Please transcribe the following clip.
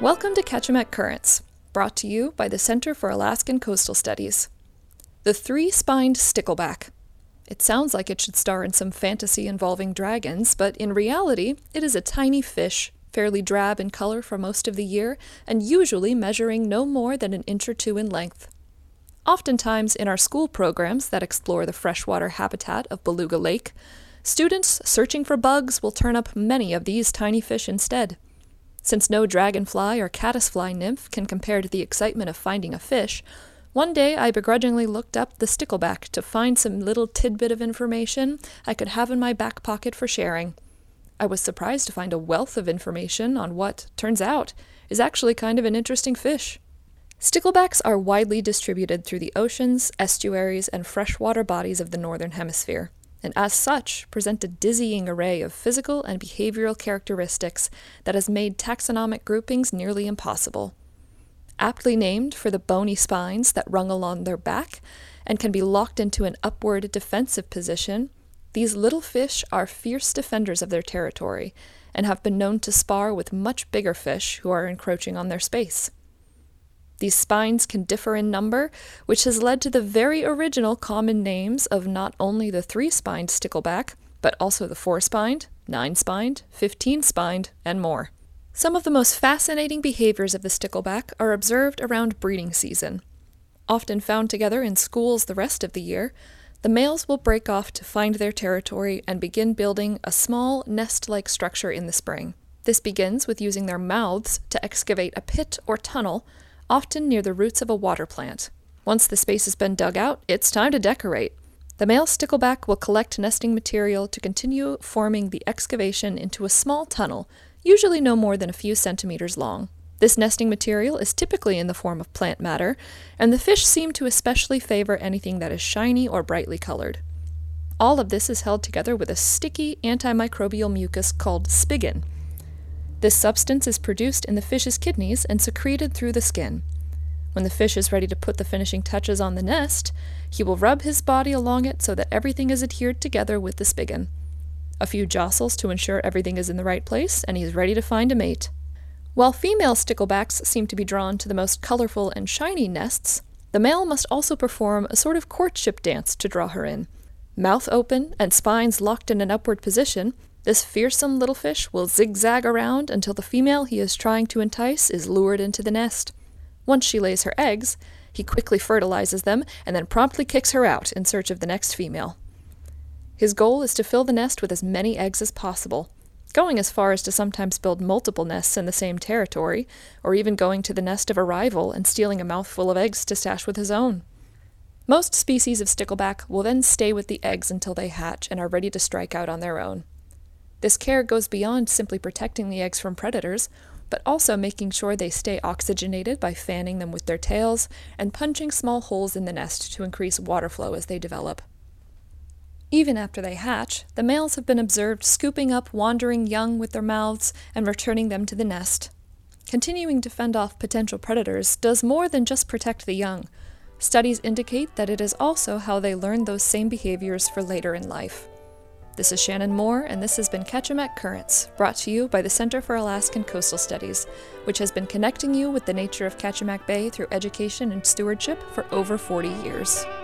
Welcome to Ketchimek Currents, brought to you by the Center for Alaskan Coastal Studies. The three-spined stickleback. It sounds like it should star in some fantasy involving dragons, but in reality, it is a tiny fish, fairly drab in color for most of the year, and usually measuring no more than an inch or two in length. Oftentimes in our school programs that explore the freshwater habitat of Beluga Lake, students searching for bugs will turn up many of these tiny fish instead. Since no dragonfly or caddisfly nymph can compare to the excitement of finding a fish, one day I begrudgingly looked up the stickleback to find some little tidbit of information I could have in my back pocket for sharing. I was surprised to find a wealth of information on what, turns out, is actually kind of an interesting fish. Sticklebacks are widely distributed through the oceans, estuaries, and freshwater bodies of the Northern Hemisphere, and as such present a dizzying array of physical and behavioral characteristics that has made taxonomic groupings nearly impossible. Aptly named for the bony spines that run along their back and can be locked into an upward defensive position, these little fish are fierce defenders of their territory and have been known to spar with much bigger fish who are encroaching on their space. These spines can differ in number, which has led to the very original common names of not only the three-spined stickleback, but also the four-spined, nine-spined, 15-spined, and more. Some of the most fascinating behaviors of the stickleback are observed around breeding season. Often found together in schools the rest of the year, the males will break off to find their territory and begin building a small nest-like structure in the spring. This begins with using their mouths to excavate a pit or tunnel, often near the roots of a water plant. Once the space has been dug out, it's time to decorate. The male stickleback will collect nesting material to continue forming the excavation into a small tunnel, usually no more than a few centimeters long. This nesting material is typically in the form of plant matter, and the fish seem to especially favor anything that is shiny or brightly colored. All of this is held together with a sticky antimicrobial mucus called spigin. This substance is produced in the fish's kidneys and secreted through the skin. When the fish is ready to put the finishing touches on the nest, he will rub his body along it so that everything is adhered together with the spigin. A few jostles to ensure everything is in the right place, and he's ready to find a mate. While female sticklebacks seem to be drawn to the most colorful and shiny nests, the male must also perform a sort of courtship dance to draw her in. Mouth open and spines locked in an upward position, this fearsome little fish will zigzag around until the female he is trying to entice is lured into the nest. Once she lays her eggs, he quickly fertilizes them and then promptly kicks her out in search of the next female. His goal is to fill the nest with as many eggs as possible, going as far as to sometimes build multiple nests in the same territory, or even going to the nest of a rival and stealing a mouthful of eggs to stash with his own. Most species of stickleback will then stay with the eggs until they hatch and are ready to strike out on their own. This care goes beyond simply protecting the eggs from predators, but also making sure they stay oxygenated by fanning them with their tails and punching small holes in the nest to increase water flow as they develop. Even after they hatch, the males have been observed scooping up wandering young with their mouths and returning them to the nest. Continuing to fend off potential predators does more than just protect the young. Studies indicate that it is also how they learn those same behaviors for later in life. This is Shannon Moore, and this has been Ketchimek Currents, brought to you by the Center for Alaskan Coastal Studies, which has been connecting you with the nature of Ketchimek Bay through education and stewardship for over 40 years.